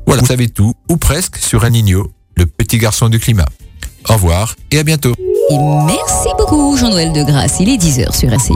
Voilà, vous savez tout, ou presque, sur El Niño, le petit garçon du climat. Au revoir et à bientôt. Et merci beaucoup Jean-Noël Degrasse, il est 10h sur RCI.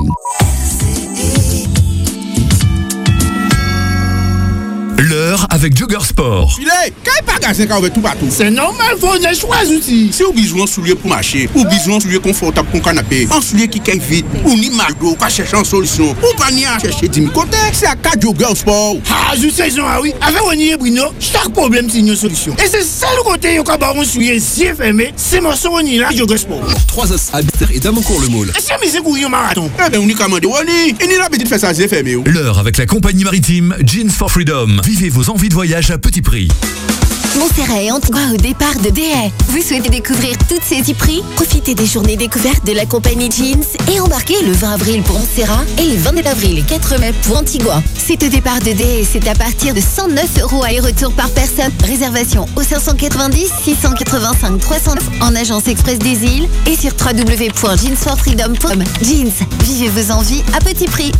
L'heure avec Jogger Sport. Filet, quel magasin qui a ouvert tout partout? C'est normal, faut ne choisir aussi. Si vous besoin de souliers pour marcher, ou besoin de souliers confortables pour canapé, un soulier qui caille vite, ou ni maldo, qui cherche une solution, ou pas ni à chercher 10 000 côtés, c'est à 4 Jogger Sport. Ah, je sais, ah oui. Avec Renier Bruno, chaque problème, c'est une solution. Et c'est ça le côté, il y a un soulier si fermé, c'est mon Renier là, Jogger Sport. 3 as à Bitter et Damancourt le Môle. Est-ce que c'est courir un marathon? Eh bien, uniquement de Renier, il n'y a pas de faire ça, c'est fermé. L'heure avec la compagnie maritime Jeans for Freedom. Vivez vos envies de voyage à petit prix. Montserrat et Antigua au départ de Déhay. Vous souhaitez découvrir toutes ces prix? Profitez des journées découvertes de la compagnie Jeans et embarquez le 20 avril pour Montserrat et le 29 avril et 4 mai pour Antigua. C'est au départ de Déhay et c'est à partir de 109 € aller-retour par personne. Réservation au 590 685 309 en agence express des îles et sur www.jeansforfreedom.com. Jeans, vivez vos envies à petit prix.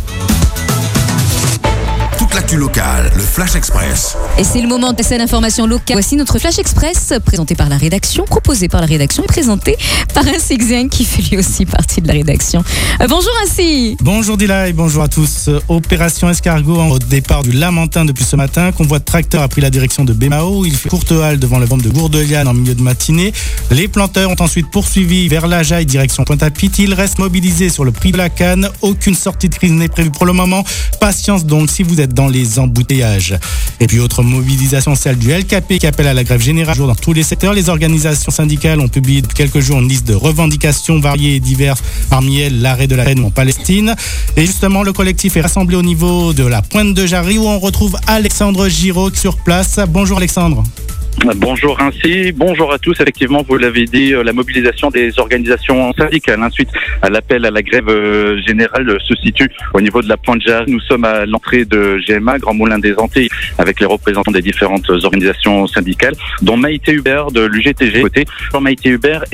Toute l'actu locale, le Flash Express. Et c'est le moment de passer à l'information locale. Voici notre Flash Express, présenté par la rédaction, proposé par la rédaction et présenté par un Sexien qui fait lui aussi partie de la rédaction. Bonjour Ainsi. Bonjour Dila et bonjour à tous. Opération Escargot au départ du Lamentin depuis ce matin. Convoi de tracteur a pris la direction de Bémao. Il fait courte halte devant la vente de Gourdeliane en milieu de matinée. Les planteurs ont ensuite poursuivi vers la Jaille, direction Pointe-à-Pitre. Ils restent mobilisés sur le prix de la canne. Aucune sortie de crise n'est prévue pour le moment. Patience donc si vous êtes dans les embouteillages. Et puis autre mobilisation, celle du LKP qui appelle à la grève générale dans tous les secteurs. Les organisations syndicales ont publié depuis quelques jours une liste de revendications variées et diverses, parmi elles l'arrêt de la haine en Palestine. Et justement, le collectif est rassemblé au niveau de la Pointe de Jarry où on retrouve Alexandre Giraud sur place. Bonjour Alexandre. Bonjour Ainsi, bonjour à tous. Effectivement, vous l'avez dit, la mobilisation des organisations syndicales suite à l'appel à la grève générale se situe au niveau de la Pointe de Jarry. Nous sommes à l'entrée de GMA, Grand Moulin des Antilles, avec les représentants des différentes organisations syndicales, dont Maïté Hubert de l'UGTG. Maïté Hubert